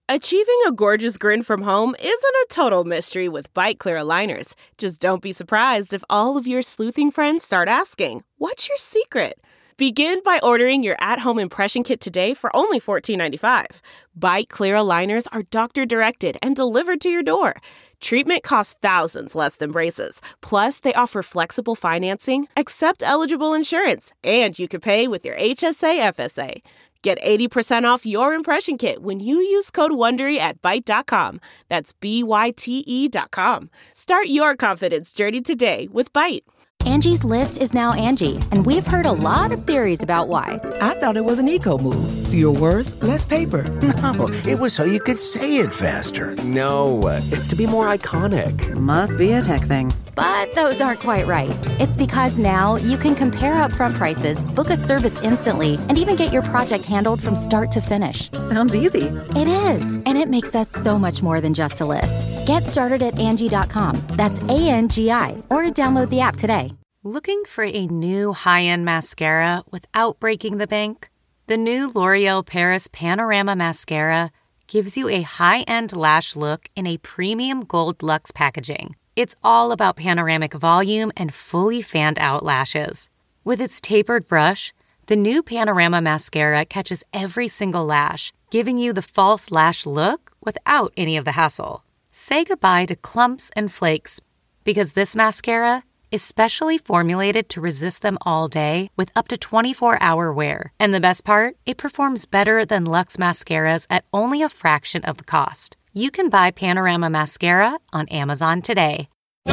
Achieving a gorgeous grin from home isn't a total mystery with Byte Clear aligners. Just don't be surprised if all of your sleuthing friends start asking, "What's your secret?" Begin by ordering your at-home impression kit today for only $14.95. Byte Clear aligners are doctor-directed and delivered to your door. Treatment costs thousands less than braces. Plus, they offer flexible financing, accept eligible insurance, and you can pay with your HSA FSA. Get 80% off your impression kit when you use code WONDERY at Byte.com. That's BYTE.com. Start your confidence journey today with Byte. Angie's List is now Angie, and we've heard a lot of theories about why. I thought it was an eco move. Fewer words, less paper. No, it was so you could say it faster. No, it's to be more iconic. Must be a tech thing. But those aren't quite right. It's because now you can compare upfront prices, book a service instantly, and even get your project handled from start to finish. Sounds easy. It is, and it makes us so much more than just a list. Get started at Angie.com. That's ANGI, or download the app today. Looking for a new high-end mascara without breaking the bank? The new L'Oreal Paris Panorama Mascara gives you a high-end lash look in a premium gold luxe packaging. It's all about panoramic volume and fully fanned-out lashes. With its tapered brush, the new Panorama Mascara catches every single lash, giving you the false lash look without any of the hassle. Say goodbye to clumps and flakes, because this mascara is specially formulated to resist them all day with up to 24-hour wear. And the best part? It performs better than Luxe mascaras at only a fraction of the cost. You can buy Panorama Mascara on Amazon today.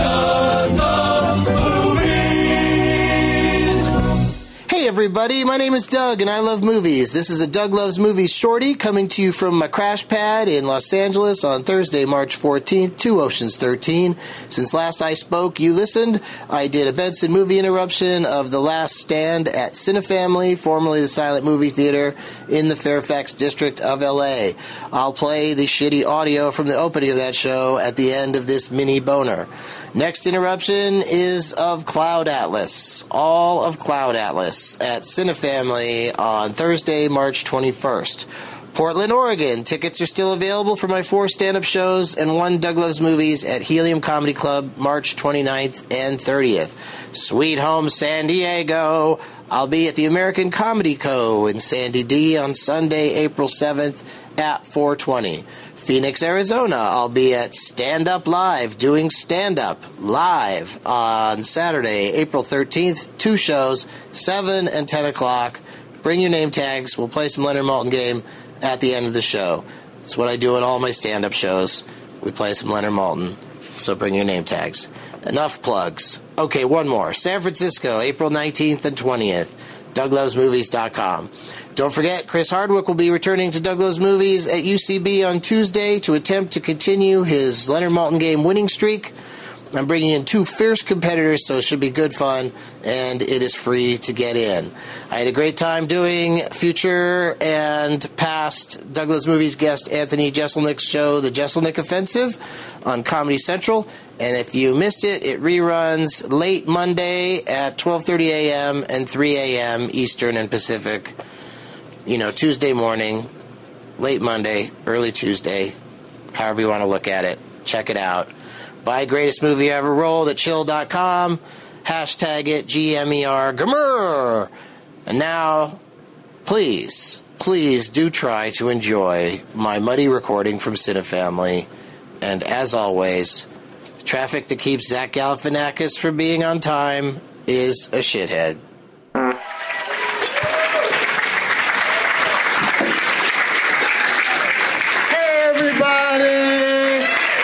Hey everybody, my name is Doug and I love movies. This is a Doug Loves Movies shorty coming to you from my crash pad in Los Angeles on Thursday, March 14th, 2 Oceans 13. Since last I spoke, you listened. I did a Benson movie interruption of The Last Stand at Cinefamily, formerly the Silent Movie Theater in the Fairfax district of LA. I'll play the shitty audio from the opening of that show at the end of this mini boner. Next interruption is of Cloud Atlas, all of Cloud Atlas at Cinefamily on Thursday, March 21st. Portland, Oregon. Tickets are still available for my 4 stand-up shows and 1 Doug Loves Movies at Helium Comedy Club, March 29th and 30th. Sweet home San Diego. I'll be at the American Comedy Co. in Sandy D on Sunday, April 7th at 4:20. Phoenix, Arizona, I'll be at Stand Up Live, doing stand-up live on Saturday, April 13th. 2 shows, 7 and 10 o'clock. Bring your name tags. We'll play some Leonard Maltin game at the end of the show. That's what I do at all my stand-up shows. We play some Leonard Maltin, so bring your name tags. Enough plugs. Okay, one more. San Francisco, April 19th and 20th. DougLovesMovies.com. Don't forget, Chris Hardwick will be returning to Doug Loves Movies at UCB on Tuesday to attempt to continue his Leonard Maltin game winning streak. I'm bringing in 2 fierce competitors, so it should be good fun, and it is free to get in. I had a great time doing future and past Doug Loves Movies guest Anthony Jeselnik's show, The Jeselnik Offensive, on Comedy Central. And if you missed it, it reruns late Monday at 12:30 a.m. and 3 a.m. Eastern and Pacific. You know, Tuesday morning, late Monday, early Tuesday, however you want to look at it. Check it out. Buy Greatest Movie Ever Rolled at chill.com. Hashtag it GMER Gmur. And now, please do try to enjoy my muddy recording from Cinefamily. And as always, traffic that keeps Zach Galifianakis from being on time is a shithead. Hey, everybody!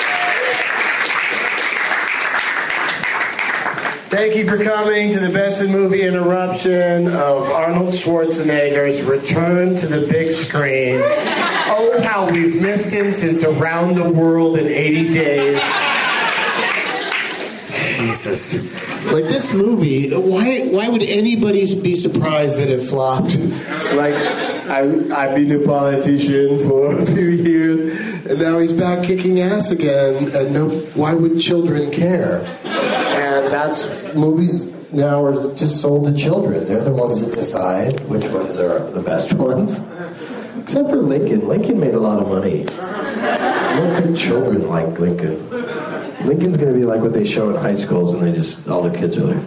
Thank you for coming to the Benson movie interruption of Arnold Schwarzenegger's return to the big screen. Oh, how we've missed him since Around the World in 80 Days. Jesus. Like, this movie, why would anybody be surprised that it flopped? Like, I've been a politician for a few years, and now he's back kicking ass again, and why would children care? And that's, movies now are just sold to children. They're the ones that decide which ones are the best ones. Except for Lincoln. Lincoln made a lot of money. Lincoln children like Lincoln. Lincoln's going to be like what they show in high schools, and all the kids are like,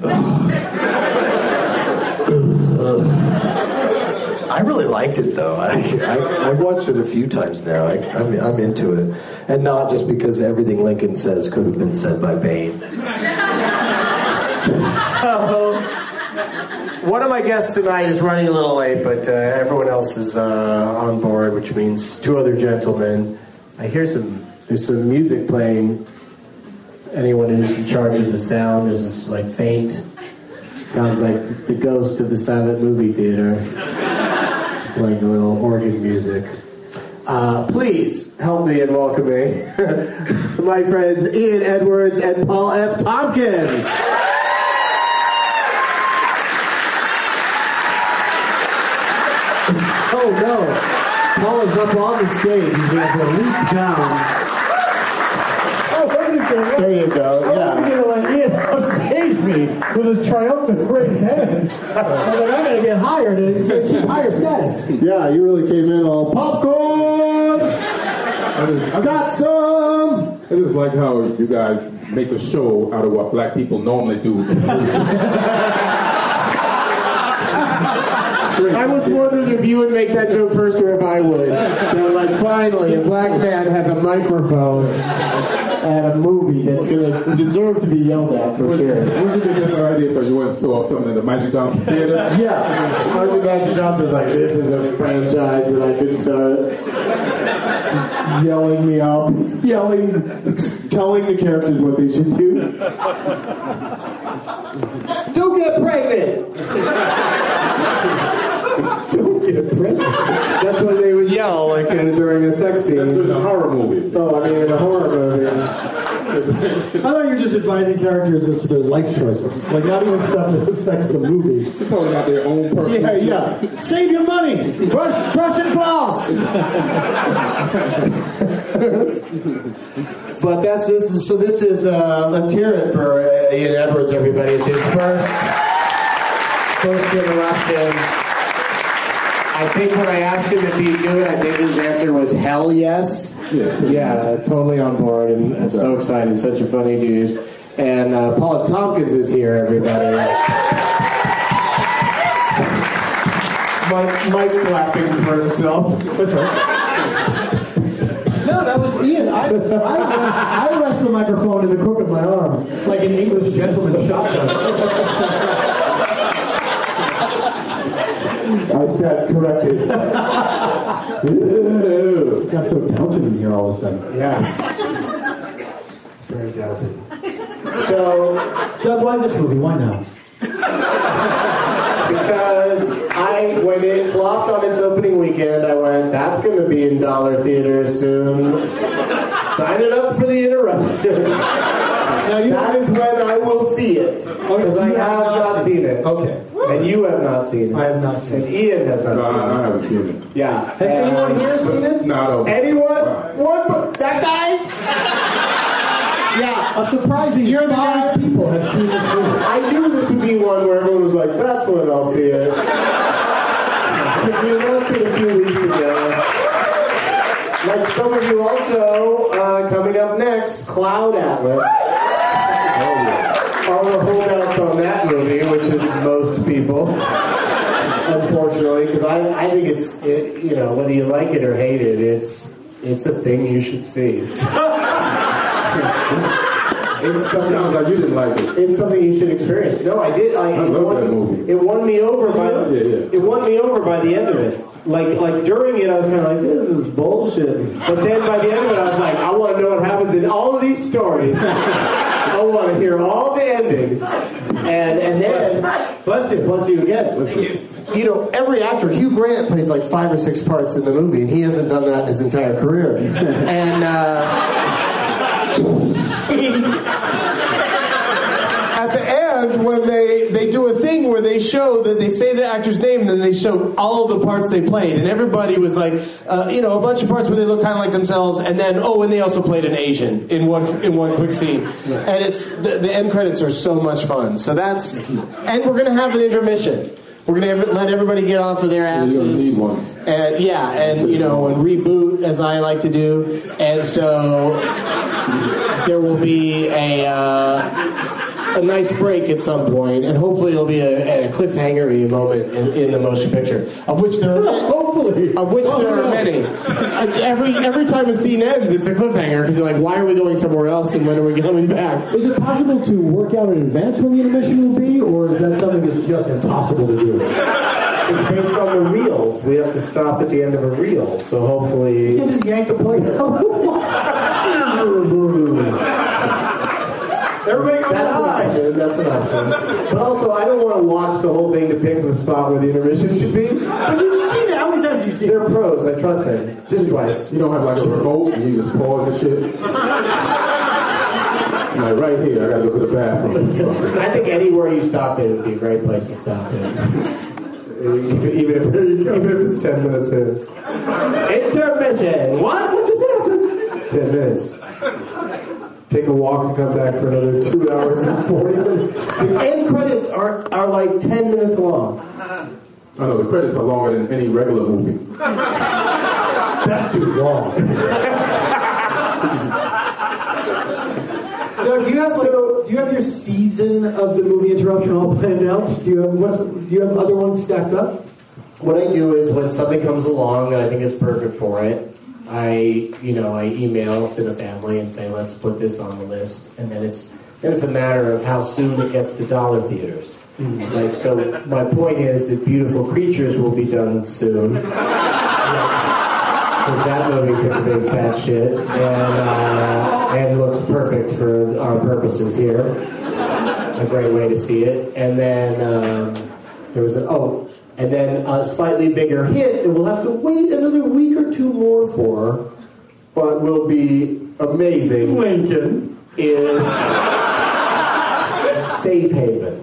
I really liked it, though. I've watched it a few times now. I'm into it. And not just because everything Lincoln says could have been said by Bane. One of my guests tonight is running a little late, but everyone else is on board, which means two other gentlemen. I hear there's some music playing. Anyone who's in charge of the sound is just like faint. Sounds like the ghost of the silent movie theater. Just playing a little organ music. Please help me in welcoming my friends Ian Edwards and Paul F. Tompkins. Oh no, Paul is up on the stage. He's going to have to leap down. There you go, yeah. I'm going to let Ian upstage me with his triumphant raised hands. I'm going to get hired to achieve higher status. Yeah, you really came in all popcorn! I got some! It is like how you guys make a show out of what black people normally do. I was wondering if you would make that joke first or if I would. So, like, finally, a black man has a microphone at a movie that's going to deserve to be yelled at, for sure. Where'd you get this idea from? You went and saw something in the Magic Johnson Theater? Yeah. Magic Johnson was like, this is a franchise that I could start. Yelling me up. Telling the characters what they should do. Don't get pregnant! Don't get pregnant. That's what they would yell like during a sex scene. That's in a horror movie. Oh, I mean in a horror movie. I thought you were just advising characters as to their life choices. Like not even stuff that affects the movie. You're talking about their own personal Yeah. Save your money! Brush and floss! But that's this. So this is, let's hear it for Ian Edwards, everybody. It's his first interruption. I think when I asked him if he'd do it, I think his answer was hell yes. Yeah, totally on board and so excited. Such a funny dude. And Paul F. Tompkins is here, everybody. Mike clapping for himself. That's right. No, that was Ian. I rest the microphone in the crook of my arm, like an English gentleman shotgun. I stand corrected. Got so doubted in here all of a sudden. Yes. It's very doubted. So, Doug, why this movie? Why now? Because when it flopped on its opening weekend, I went, that's going to be in dollar theaters soon. Sign it up for the interruption. That is when I will see it. Because I have not seen it. Okay. And you have not seen it. I have not seen it. And Ian has not seen it. I haven't seen it. Yeah. Has anyone here seen it? No. Anyone? One? That guy? Yeah. A surprising 5 people have seen this movie. I knew this would be one where everyone was like, that's when I'll see it. Because we announced it a few weeks ago. Like some of you also, coming up next, Cloud Atlas. All the holdouts on that movie, which is most people, unfortunately, because I think it's whether you like it or hate it, it's a thing you should see. It sounds like you didn't like it. It's something you should experience. No, I did. I love that movie. It won me over by it won me over by the end of it. Like during it, I was kind of like, this is bullshit. But then by the end of it, I was like, I want to know what happens in all of these stories. I want to hear all the endings. And then, bless you again. You know, every actor, Hugh Grant plays like 5 or 6 parts in the movie, and he hasn't done that his entire career. And at the end, when they do a thing where they show that they say the actor's name, and then they show all of the parts they played, and everybody was like, a bunch of parts where they look kind of like themselves, and then and they also played an Asian in one quick scene, and it's the end credits are so much fun. So and we're gonna have an intermission. We're gonna let everybody get off of their asses, And and reboot, as I like to do. And so there will be a nice break at some point, and hopefully it'll be a cliffhanger-y moment in the motion picture, of which there are many. Every time a scene ends, it's a cliffhanger, because you're like, why are we going somewhere else, and when are we coming back? Is it possible to work out in advance when the intermission will be, or is that something that's just impossible to do? It's based on the reels. We have to stop at the end of a reel, so hopefully... You can just yank the plate. That's an option. But also, I don't want to watch the whole thing to pick the spot where the intermission should be. But you've seen it. How many times have you seen it? They're pros. I trust them. Just twice. You don't have like a remote and you just pause the shit. Like right here, I gotta go to the bathroom. I think anywhere you stop it would be a great place to stop it. Even if it's 10 minutes in. Intermission! What just happened? 10 minutes. Take a walk and come back for another 2 hours and 40 minutes. The end credits are like 10 minutes long. I know, the credits are longer than any regular movie. That's too long. So do you have your season of the movie interruption all planned out? Do you have other ones stacked up? What I do is when something comes along that I think is perfect for it, I email Cinefamily and say, let's put this on the list, and then it's a matter of how soon it gets to dollar theaters. Like, so my point is that Beautiful Creatures will be done soon. Because that movie took a big fat shit and looks perfect for our purposes here. A great way to see it. And then there was and then a slightly bigger hit that we'll have to wait another week or two more for, but will be amazing. Lincoln is Safe Haven.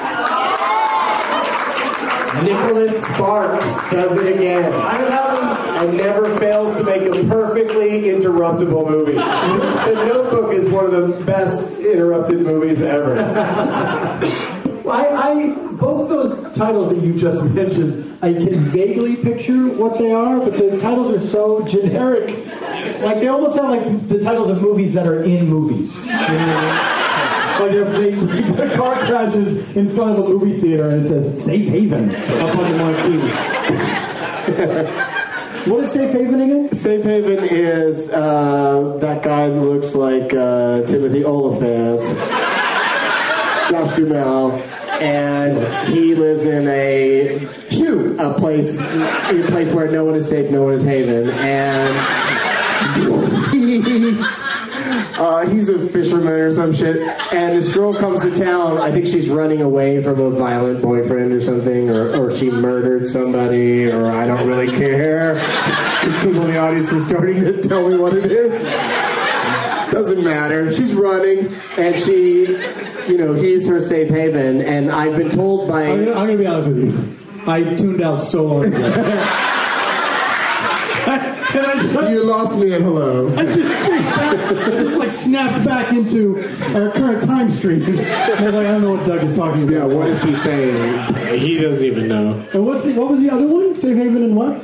Nicholas Sparks does it again. And never fails to make a perfectly interruptible movie. The Notebook is one of the best interrupted movies ever. Both those titles that you just mentioned, I can vaguely picture what they are, but the titles are so generic. Like, they almost sound like the titles of movies that are in movies. You know what I mean? Like, the car crashes in front of a movie theater and it says, Safe Haven, up on the marquee. What is Safe Haven again? Safe Haven is that guy that looks like Timothy Oliphant, Josh Duhamel. And he lives in a place where no one is safe, no one is haven, and he's a fisherman or some shit. And this girl comes to town. I think she's running away from a violent boyfriend or something, or she murdered somebody, or I don't really care. These people in the audience are starting to tell me what it is. Doesn't matter. She's running, and he's her safe haven, and I've been told by... I'm going to be honest with you. I tuned out so long ago. You lost me at hello. I just snapped back into our current time stream. I don't know what Doug is talking about. Yeah, what is he saying? He doesn't even know. And what was the other one? Safe Haven and what?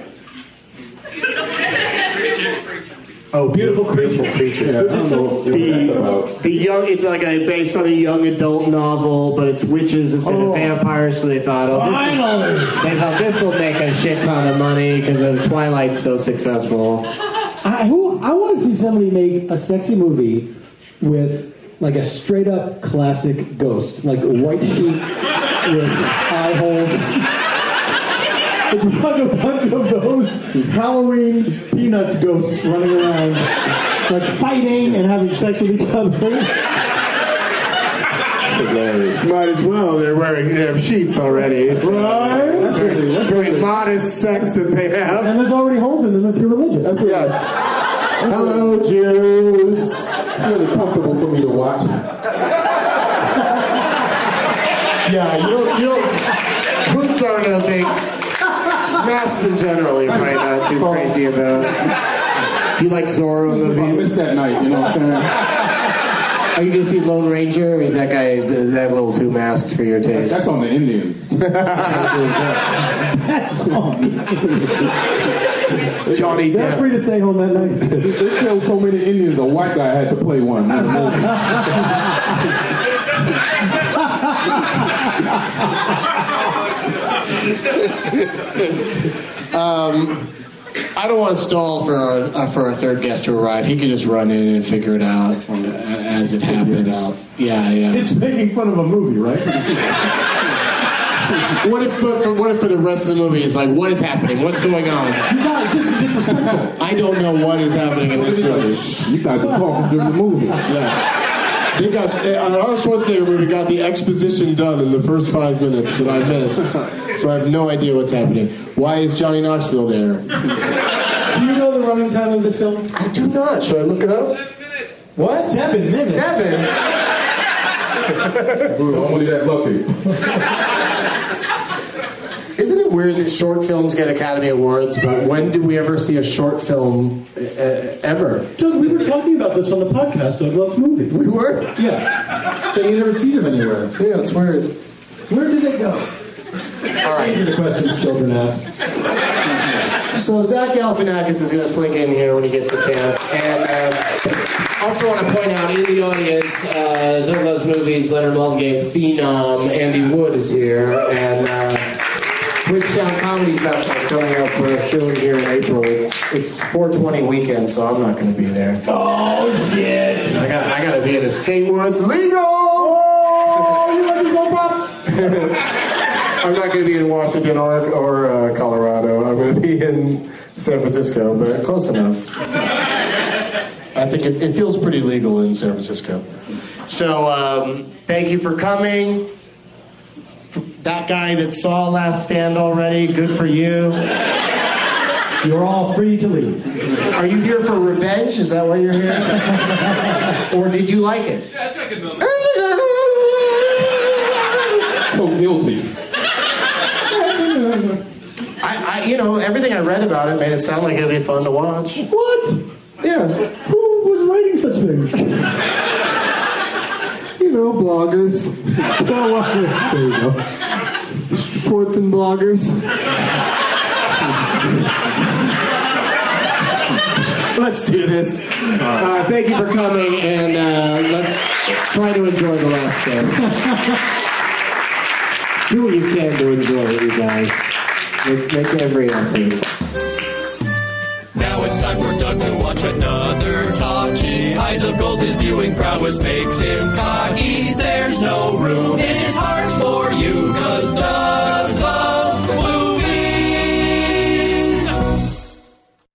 Oh, Beautiful Creatures. Yeah, it's like based on a young adult novel, but it's witches instead of vampires. So they thought, this will make a shit ton of money because Twilight's so successful. I want to see somebody make a sexy movie with like a straight up classic ghost, like a white sheet with eye holes. A bunch of those Halloween Peanuts ghosts running around, like fighting and having sex with each other. Might as well. They have sheets already. So right? That's very modest sex that they have. And there's already holes in them if you're religious. Yes. Hello, Jews. It's really comfortable for me to watch. Yeah, you boots aren't a big... Masks in general, you're probably not too crazy about. Do you like Zorro movies? I missed that night, you know what I'm Are you going to see Lone Ranger, or is that a little too masked for your taste? That's on the Indians. That's all. Johnny They're Depp. free to stay home that night. They killed so many Indians, a white guy had to play one. I don't want to stall for our third guest to arrive. He can just run in and figure it out as it happens. Yeah. It's making fun of a movie, right? What if for the rest of the movie it's like, what is happening? What's going on? You guys, this is disrespectful. I don't know what is happening in this movie. You guys are talking during the movie. Yeah. They got our Schwarzenegger movie got the exposition done in the first 5 minutes that I missed, so I have no idea what's happening. Why is Johnny Knoxville there? Do you know the running time of this film? I do not. Should I look it up? 7 minutes. What? 7 minutes. 7? We're only that lucky. Isn't it weird that short films get Academy Awards, but when did we ever see a short film ever? Doug, we were talking about this on the podcast, Doug Loves Movies. We were? Yeah. But you never see them anywhere. Yeah, it's weird. Where did they go? All right. These are the questions children ask. So Zach Galifianakis is going to slink in here when he gets the chance. And also want to point out in the audience, Doug Loves Movies, Leonard Maltin Game phenom Andy Wood is here. And Bridgetown Comedy Festival is coming up soon here in April. It's 420 weekend, so I'm not going to be there. Oh, shit. I got to be in a state where it's legal! Oh, you like this little pop? I'm not going to be in Washington or Colorado. I'm going to be in San Francisco, but close enough. I think it feels pretty legal in San Francisco. So, thank you for coming. That guy that saw Last Stand already, good for you. You're all free to leave. Are you here for revenge? Is that why you're here? Or did you like it? Yeah, it's a good moment. So guilty. Everything I read about it made it sound like it'd be fun to watch. What? Yeah. Who was writing such things? Bloggers. There you go. Schwartz and bloggers. Let's do this. Thank you for coming, and let's try to enjoy the last step. Do what you can to enjoy it, you guys. Make every effort. Now it's time for Doug to watch another talkie. Eyes of gold, his viewing prowess makes him cocky. There's no room in his heart for you, 'cause Doug